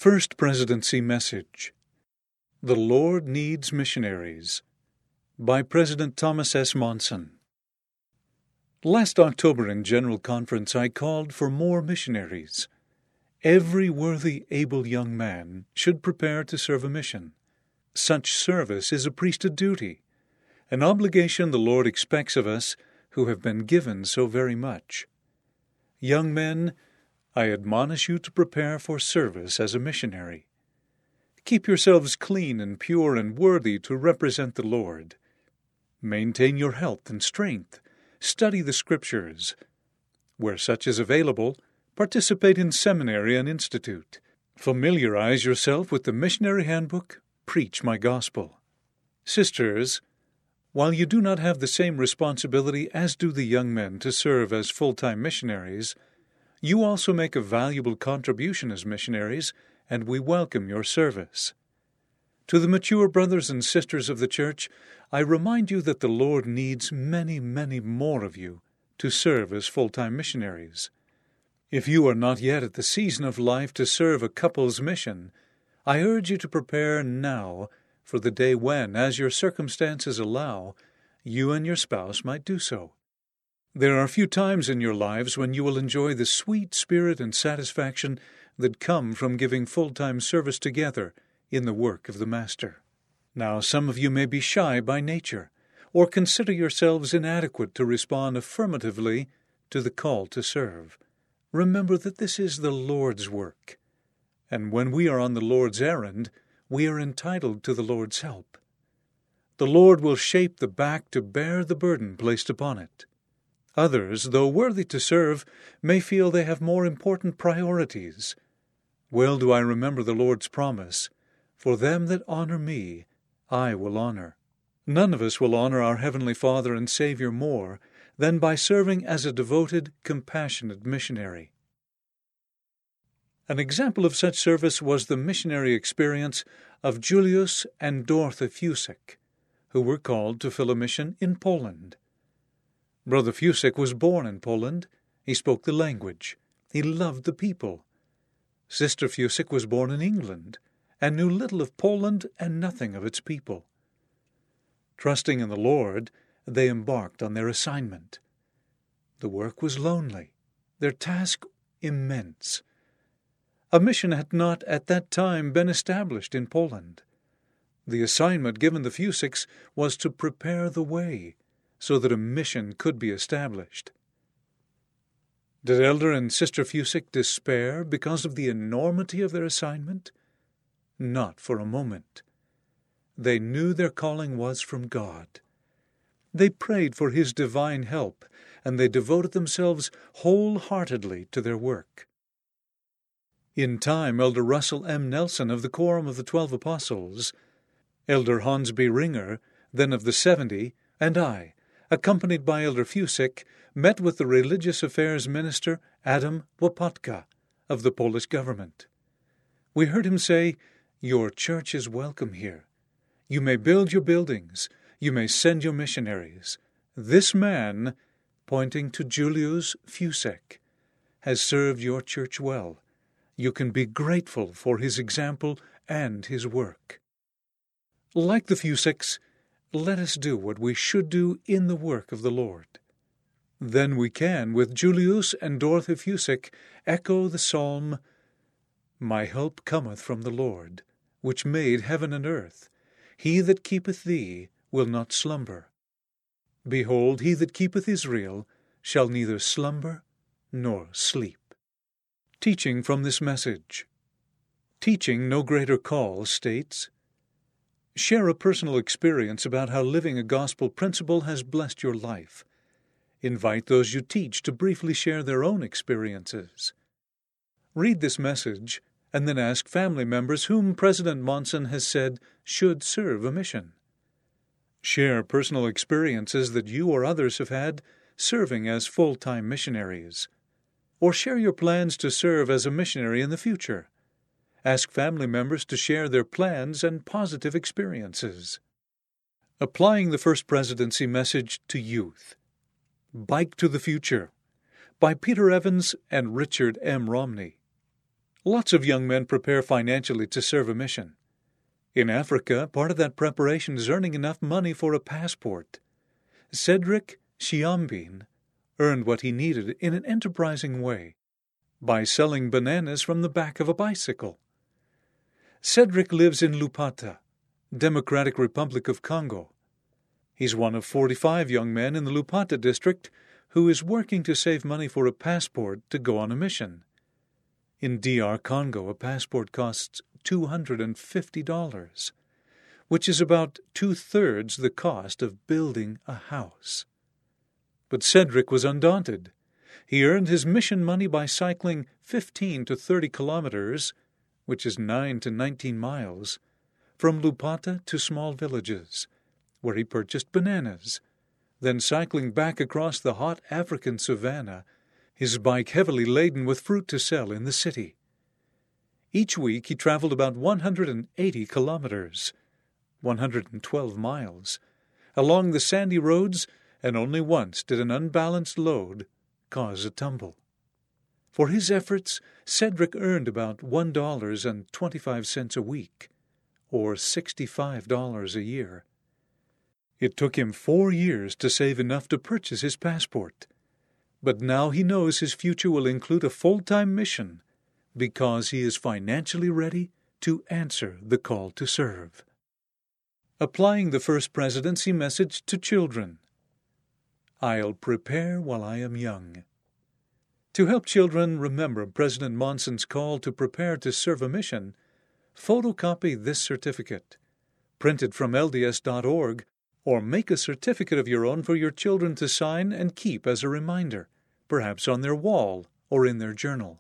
First Presidency Message. The Lord Needs Missionaries, by President Thomas S. Monson. Last October in General Conference I called for more missionaries. Every worthy, able young man should prepare to serve a mission. Such service is a priesthood duty, an obligation the Lord expects of us who have been given so very much. Young men, I admonish you to prepare for service as a missionary. Keep yourselves clean and pure and worthy to represent the Lord. Maintain your health and strength. Study the Scriptures. Where such is available, participate in seminary and institute. Familiarize yourself with the missionary handbook. Preach my gospel. Sisters, while you do not have the same responsibility as do the young men to serve as full-time missionaries, you also make a valuable contribution as missionaries, and we welcome your service. To the mature brothers and sisters of the church, I remind you that the Lord needs many, many more of you to serve as full-time missionaries. If you are not yet at the season of life to serve a couple's mission, I urge you to prepare now for the day when, as your circumstances allow, you and your spouse might do so. There are few times in your lives when you will enjoy the sweet spirit and satisfaction that come from giving full-time service together in the work of the Master. Now, some of you may be shy by nature, or consider yourselves inadequate to respond affirmatively to the call to serve. Remember that this is the Lord's work, and when we are on the Lord's errand, we are entitled to the Lord's help. The Lord will shape the back to bear the burden placed upon it. Others, though worthy to serve, may feel they have more important priorities. Well do I remember the Lord's promise, "For them that honor me, I will honor." None of us will honor our Heavenly Father and Savior more than by serving as a devoted, compassionate missionary. An example of such service was the missionary experience of Julius and Dorothy Fusek, who were called to fill a mission in Poland. Brother Fusek was born in Poland. He spoke the language. He loved the people. Sister Fusek was born in England and knew little of Poland and nothing of its people. Trusting in the Lord, they embarked on their assignment. The work was lonely, their task immense. A mission had not at that time been established in Poland. The assignment given the Fuseks was to prepare the way so that a mission could be established. Did Elder and Sister Fusek despair because of the enormity of their assignment? Not for a moment. They knew their calling was from God. They prayed for His divine help, and they devoted themselves wholeheartedly to their work. In time, Elder Russell M. Nelson of the Quorum of the 12 Apostles, Elder Hans B. Ringer, then of the 70, and I, accompanied by Elder Fusek, met with the religious affairs minister Adam Łopatka of the Polish government. We heard him say, "Your church is welcome here. You may build your buildings. You may send your missionaries. This man," pointing to Julius Fusek, "has served your church well. You can be grateful for his example and his work." Like the Fuseks, let us do what we should do in the work of the Lord. Then we can, with Julius and Dorothy Fusek, echo the psalm, "My help cometh from the Lord, which made heaven and earth. He that keepeth thee will not slumber. Behold, he that keepeth Israel shall neither slumber nor sleep." Teaching from this message. Teaching No Greater Call states, share a personal experience about how living a gospel principle has blessed your life. Invite those you teach to briefly share their own experiences. Read this message and then ask family members whom President Monson has said should serve a mission. Share personal experiences that you or others have had serving as full-time missionaries. Or share your plans to serve as a missionary in the future. Ask family members to share their plans and positive experiences. Applying the First Presidency Message to Youth. Bike to the Future, by Peter Evans and Richard M. Romney. Lots of young men prepare financially to serve a mission. In Africa, part of that preparation is earning enough money for a passport. Cedric Chiambine earned what he needed in an enterprising way by selling bananas from the back of a bicycle. Cedric lives in Lupata, Democratic Republic of Congo. He's one of 45 young men in the Lupata district who is working to save money for a passport to go on a mission. In DR Congo, a passport costs $250, which is about 2/3 the cost of building a house. But Cedric was undaunted. He earned his mission money by cycling 15 to 30 kilometers, which is 9 to 19 miles, from Lupata to small villages, where he purchased bananas, then cycling back across the hot African savanna, his bike heavily laden with fruit to sell in the city. Each week he traveled about 180 kilometers, 112 miles, along the sandy roads, and only once did an unbalanced load cause a tumble. For his efforts, Cedric earned about $1.25 a week, or $65 a year. It took him 4 years to save enough to purchase his passport, but now he knows his future will include a full-time mission because he is financially ready to answer the call to serve. Applying the First Presidency message to children. I'll prepare while I am young. To help children remember President Monson's call to prepare to serve a mission, photocopy this certificate, print it from LDS.org, or make a certificate of your own for your children to sign and keep as a reminder, perhaps on their wall or in their journal.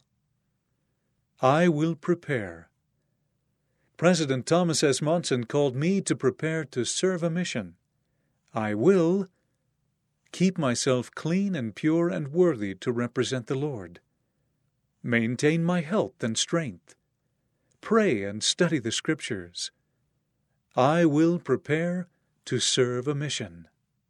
I will prepare. President Thomas S. Monson called me to prepare to serve a mission. I will keep myself clean and pure and worthy to represent the Lord. Maintain my health and strength. Pray and study the Scriptures. I will prepare to serve a mission.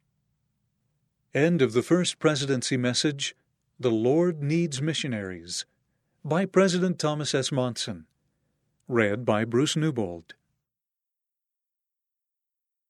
End of the First Presidency message, The Lord Needs Missionaries, by President Thomas S. Monson. Read by Bruce Newbold.